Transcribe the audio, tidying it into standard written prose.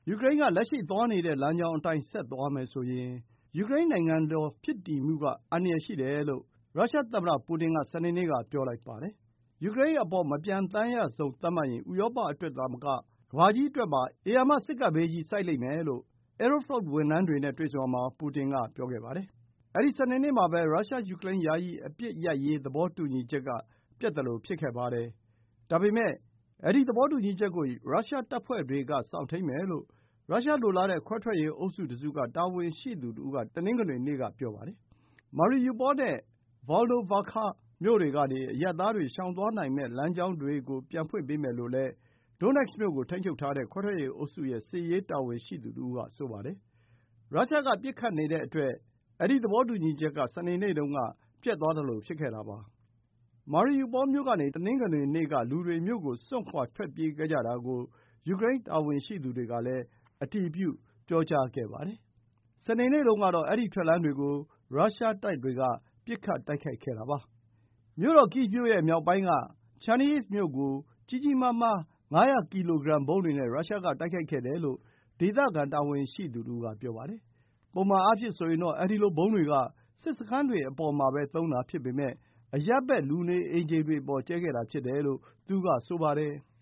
ယူကရိန်းက လက်ရှိသွားနေတဲ့လမ်းကြောင်းအတိုင်း ဆက်သွားမယ်ဆိုရင် ယူကရိန်းနိုင်ငံတော်ဖြစ်တည်မှုကအန္တရာယ်ရှိတယ်လို့ ရုရှားသမ္မတပူတင်က စနေနေ့က ပြောလိုက်ပါတယ်။ ယူကရိန်းအပေါ် မပျံသန်းရဇုန်သတ်မှတ်ရင် ဥရောပအတွက်သာမက ကမ္ဘာကြီးအတွက်ပါ ဧရာမ စိတ်ကပ်ဘေးကြီးဆိုက်လိမ့်မယ်လို့ Aeroflot ဝန်ထမ်းတွေနဲ့တွေ့ဆုံရာမှာ ပူတင်က ပြောခဲ့ပါတယ်။ အဲဒီ စနေနေ့မှာပဲ ရုရှား-ယူကရိန်း ယာယီအပစ်ရပ်ရေးသဘောတူညီချက်က ပျက်သလိုဖြစ်ခဲ့ပါတယ်။ ဒါပေမဲ့ အဲဒီသဘောတူညီချက်ကို ရုရှားတပ်ဖွဲ့တွေက စောင့်ထိန်းမယ်လို့ ရုရှားလိုလားတဲ့ ခွဲထွက်ရေးအုပ်စုတစုက တာဝန်ရှိသူတဦးက တနင်္ဂနွေနေ့က ပြောပါတယ်။ Mariupol နဲ့ Volnovakha မြို့တွေကနေ အရပ်သားတွေ ရှောင်သွားနိုင်မယ့်လမ်းကြောင်းတွေကို ပြန်ဖွင့်ပေးမယ်လို့လည်း Donetsk မြို့ကို ထိန်းချုပ်ထားတဲ့ ခွဲထွက်ရေးအုပ်စုရဲ့ စစ်ရေးတာဝန်ရှိသူတဦးက ဆိုပါတယ်။ ရုရှားကပစ်ခတ်နေတဲ့အတွက် အဲဒီသဘောတူညီချက်က စနေနေ့တုန်းက ပျက်သွားသလို ဖြစ်ခဲ့တာပါ။ Mariupol မြို့ကနေ တနင်္ဂနွေနေ့က လူတွေ မြို့ကိုစွန့်ခွါထွက်ပြေးခဲ့ကြတာကို ယူကရိန်းတာဝန်ရှိသူတွေကလည်း အတည်ပြုပြောကြားခဲ့ပါတယ်။ စနေနေ့တုန်းကတော့ အဲဒီထွက်လမ်းတွေကို ရုရှားတပ်တွေက ပစ်ခတ်တိုက်ခိုက်ခဲ့တာပါ။ မြို့တော် Kyiv မြို့ရဲ့မြောက်ပိုင်းက Chernihiv မြို့ကို ကြီးကြီးမားမား ၅၀၀ ကီလိုဂရမ်ဗုံးတွေနဲ့ ရုရှားက တိုက်ခိုက်ခဲ့တယ်လို့ ဒေသခံတာဝန်ရှိသူတဦးက ပြောပါတယ်။ ပုံမှန်အားဖြင့်ဆိုရင်တော့ အဲဒီလိုဗုံးတွေက စစ်စခန်းတွေအပေါ်မှာပဲ သုံးတာဖြစ်ပေမဲ့ အရပ်ဘက် လူနေအိမ်ခြေတွေအပေါ် ကျဲခဲ့တာဖြစ်တယ်လို့ သူကဆိုပါတယ်။